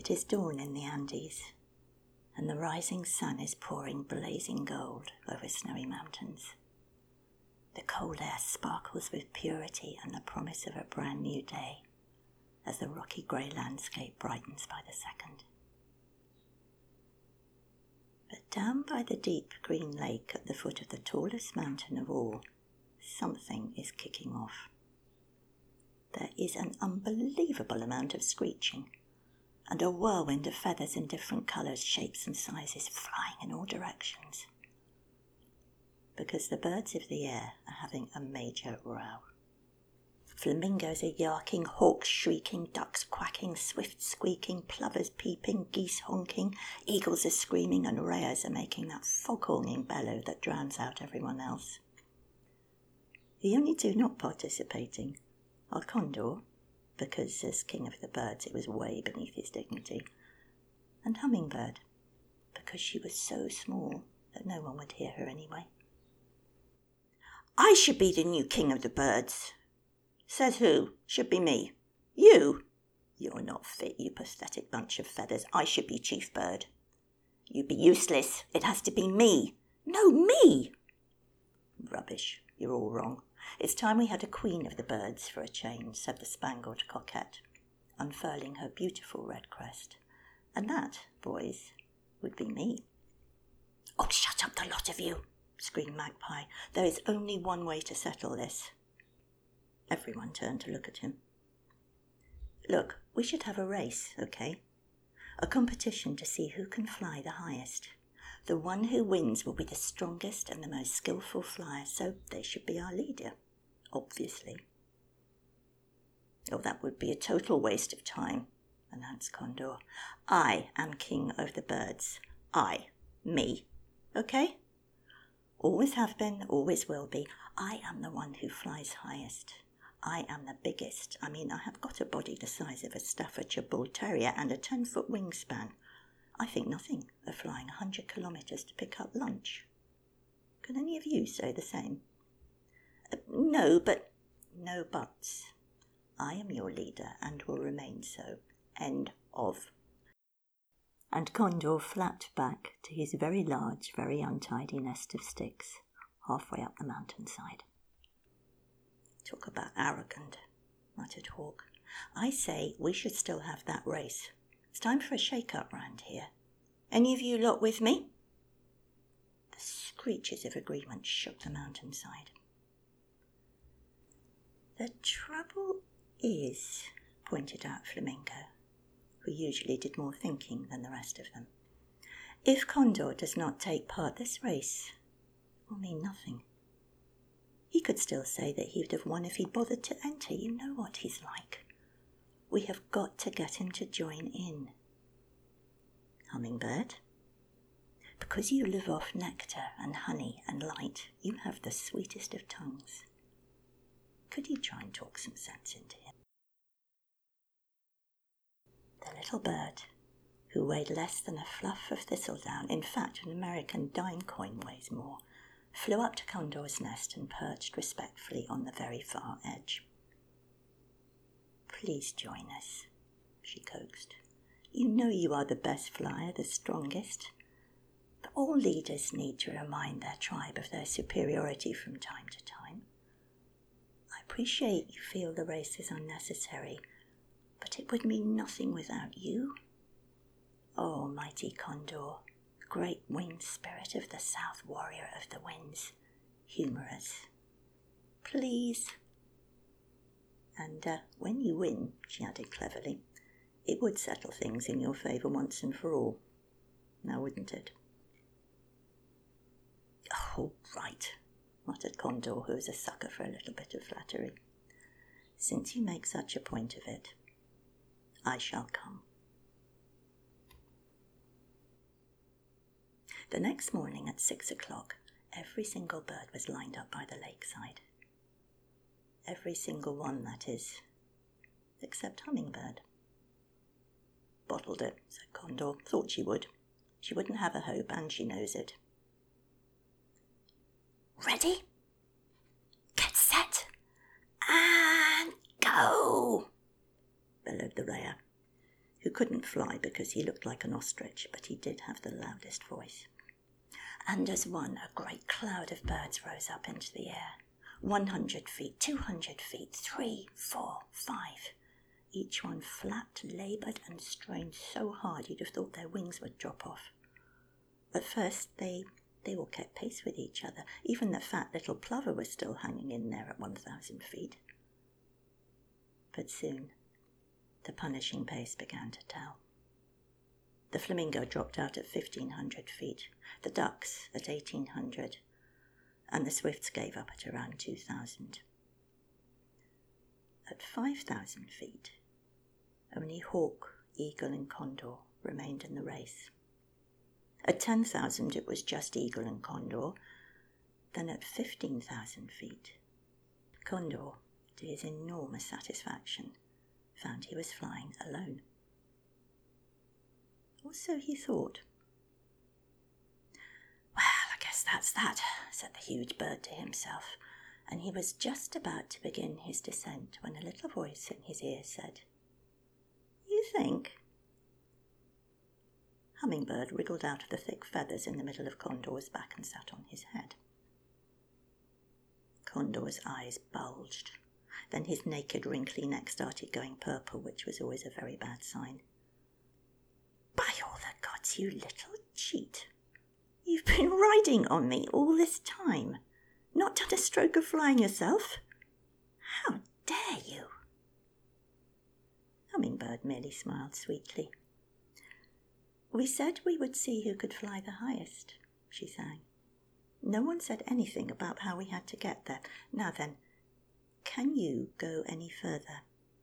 It is dawn in the Andes, and the rising sun is pouring blazing gold over snowy mountains. The cold air sparkles with purity and the promise of a brand new day as the rocky grey landscape brightens by the second. But down by the deep green lake at the foot of the tallest mountain of all, something is kicking off. There is an unbelievable amount of screeching, and a whirlwind of feathers in different colours, shapes and sizes flying in all directions. Because the birds of the air are having a major row. Flamingos are yarking, hawks shrieking, ducks quacking, swifts squeaking, plovers peeping, geese honking, eagles are screaming, and rares are making that foghorning bellow that drowns out everyone else. The only two not participating are Condor, because as king of the birds it was way beneath his dignity, and Hummingbird, because she was so small that no one would hear her anyway. "I should be the new king of the birds." "Says who? Should be me." "You? You're not fit, you pathetic bunch of feathers. I should be chief bird." "You'd be useless. It has to be me." "No, me." "Rubbish. You're all wrong. It's time we had a queen of the birds for a change," said the spangled coquette, unfurling her beautiful red crest. "And that, boys, would be me." "Oh, shut up, the lot of you," screamed Magpie. "There is only one way to settle this." Everyone turned to look at him. "Look, we should have a race, okay? A competition to see who can fly the highest. The one who wins will be the strongest and the most skillful flyer, so they should be our leader, obviously." "Oh, that would be a total waste of time," announced Condor. "I am king of the birds. Me. Okay? Always have been, always will be. I am the one who flies highest. I am the biggest. I have got a body the size of a Staffordshire Bull Terrier and a 10-foot wingspan. I think nothing of flying 100 kilometres to pick up lunch. Can any of you say the same?" No, but no buts. I am your leader and will remain so. End of." And Condor flapped back to his very large, very untidy nest of sticks halfway up the mountainside. "Talk about arrogant," muttered Hawk. "I say we should still have that race. It's time for a shake-up round here. Any of you lot with me?" The screeches of agreement shook the mountainside. "The trouble is," pointed out Flamingo, who usually did more thinking than the rest of them, "if Condor does not take part, this race will mean nothing. He could still say that he would have won if he bothered to enter. You know what he's like. We have got to get him to join in. Hummingbird, because you live off nectar and honey and light, you have the sweetest of tongues. Could you try and talk some sense into him?" The little bird, who weighed less than a fluff of thistledown, in fact an American dime coin weighs more, flew up to Condor's nest and perched respectfully on the very far edge. "Please join us," she coaxed. "You know you are the best flyer, the strongest. But all leaders need to remind their tribe of their superiority from time to time. I appreciate you feel the race is unnecessary, but it would mean nothing without you. Oh, mighty Condor, great winged spirit of the south, warrior of the winds, humour us. Please. And when you win," she added cleverly, "it would settle things in your favour once and for all. Now wouldn't it?" "Oh, right," muttered Condor, who was a sucker for a little bit of flattery. "Since you make such a point of it, I shall come." The next morning at 6 o'clock, every single bird was lined up by the lakeside. Every single one, that is, except Hummingbird. "Bottled it," said Condor. "Thought she would. She wouldn't have a hope, and she knows it." "Ready? Get set and go," bellowed the Rhea. who couldn't fly because he looked like an ostrich, but he did have the loudest voice. And as one, a great cloud of birds rose up into the air. 100 feet, 200 feet, 3, 4, 5. Each one flapped, laboured and strained so hard you'd have thought their wings would drop off. At first they all kept pace with each other. Even the fat little plover was still hanging in there at 1,000 feet. But soon the punishing pace began to tell. The flamingo dropped out at 1,500 feet, the ducks at 1,800, and the swifts gave up at around 2,000. At 5,000 feet, only hawk, eagle and condor remained in the race. At 10,000 it was just eagle and condor. Then at 15,000 feet, Condor, to his enormous satisfaction, found he was flying alone. Or so he thought. Well, I guess that's that, said the huge bird to himself, and he was just about to begin his descent when a little voice in his ear said, "You think?" Hummingbird wriggled out of the thick feathers in the middle of Condor's back and sat on his head. Condor's eyes bulged. Then his naked, wrinkly neck started going purple, which was always a very bad sign. "By all the gods, you little cheat! You've been riding on me all this time. Not done a stroke of flying yourself? How dare you?" Hummingbird merely smiled sweetly. "We said we would see who could fly the highest," she sang. "No one said anything about how we had to get there. Now then, can you go any further?"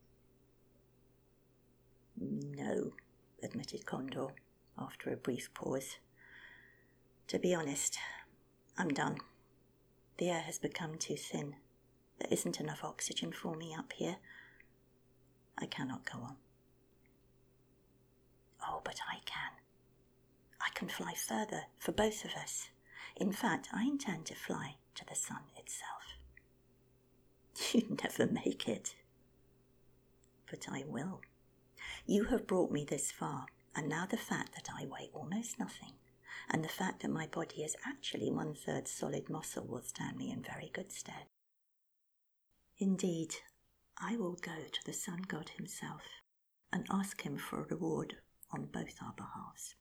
"No," admitted Condor, after a brief pause. "To be honest, I'm done. The air has become too thin. There isn't enough oxygen for me up here. I cannot go on." "Oh, but I can. I can fly further for both of us. In fact, I intend to fly to the sun itself." "You'd never make it." "But I will. You have brought me this far, and now the fact that I weigh almost nothing, and the fact that my body is actually 1/3 solid muscle will stand me in very good stead. Indeed, I will go to the sun god himself and ask him for a reward on both our behalves.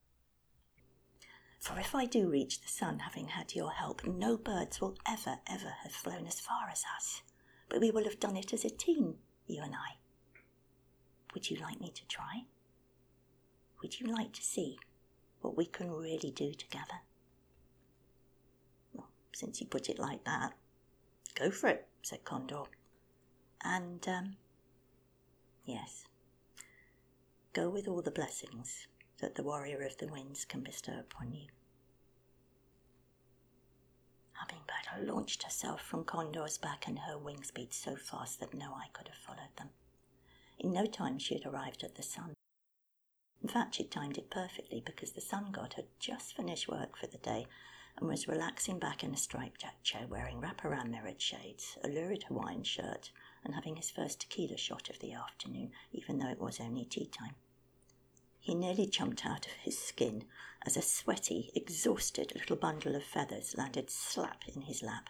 For if I do reach the sun, having had your help, no birds will ever have flown as far as us, but we will have done it as a team, you and I. Would you like me to try? Would you like to see what we can really do together?" "Well, since you put it like that, go for it," said Condor. "And, yes, go with all the blessings that the warrior of the winds can bestow upon you." Hummingbird launched herself from Condor's back, and her wings beat so fast that no eye could have followed them. In no time she had arrived at the sun. In fact, she'd timed it perfectly, because the sun god had just finished work for the day and was relaxing back in a striped jack chair, wearing wraparound mirrored shades, a lurid Hawaiian shirt, and having his first tequila shot of the afternoon, even though it was only tea time. He nearly jumped out of his skin as a sweaty, exhausted little bundle of feathers landed slap in his lap.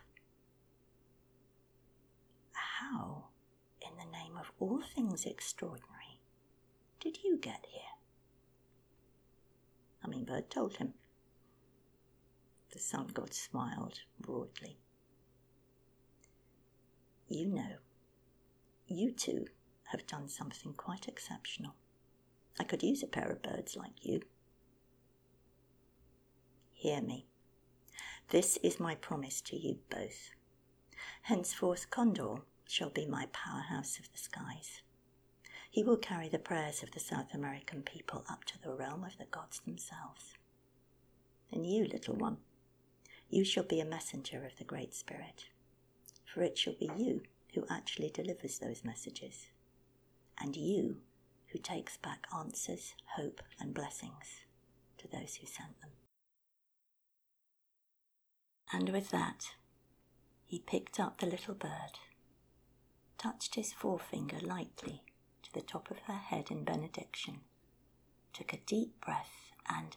"How, in the name of all things extraordinary, did you get here?" Hummingbird told him. The sun god smiled broadly. "You know, you two have done something quite exceptional. I could use a pair of birds like you. Hear me. This is my promise to you both. Henceforth Condor shall be my powerhouse of the skies. He will carry the prayers of the South American people up to the realm of the gods themselves. And you, little one, you shall be a messenger of the Great Spirit, for it shall be you who actually delivers those messages, and you who takes back answers, hope, and blessings to those who sent them." And with that, he picked up the little bird, touched his forefinger lightly to to the top of her head in benediction, took a deep breath and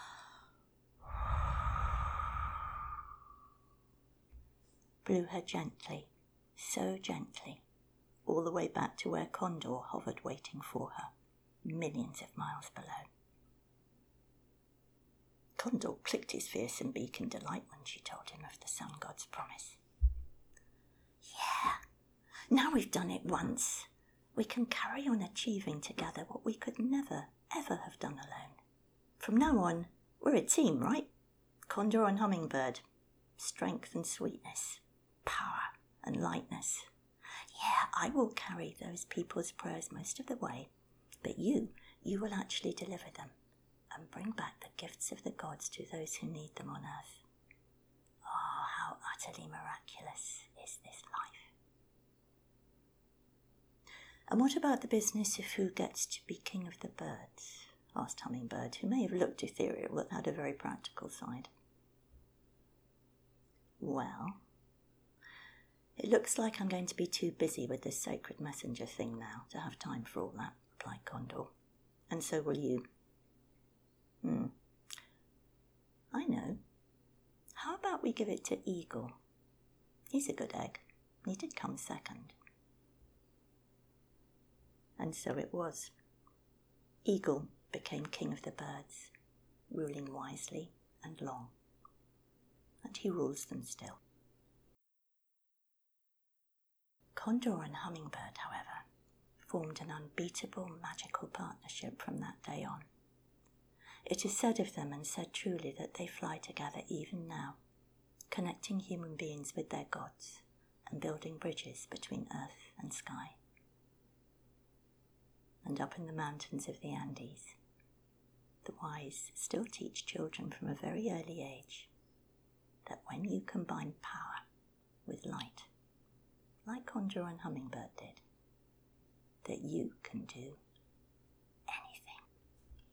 blew her gently, so gently, all the way back to where Condor hovered waiting for her, millions of miles below. Condor clicked his fearsome beak in delight when she told him of the sun god's promise. Yeah, now we've done it once. We can carry on achieving together what we could never, ever have done alone. From now on, we're a team, right? Condor and Hummingbird. Strength and sweetness. Power and lightness. Yeah, I will carry those people's prayers most of the way, but you will actually deliver them and bring back the gifts of the gods to those who need them on earth. Oh, how utterly miraculous is this life. And what about the business of who gets to be king of the birds? Asked Hummingbird, who may have looked ethereal but had a very practical side. Well, it looks like I'm going to be too busy with this sacred messenger thing now to have time for all that, replied Condor. And so will you. I know. How about we give it to Eagle? He's a good egg. He did come second. And so it was. Eagle became king of the birds, ruling wisely and long. And he rules them still. Condor and Hummingbird, however, formed an unbeatable magical partnership from that day on. It is said of them, and said truly, that they fly together even now, connecting human beings with their gods and building bridges between earth and sky. And up in the mountains of the Andes, the wise still teach children from a very early age that when you combine power with light, like Condor and Hummingbird did, that you can do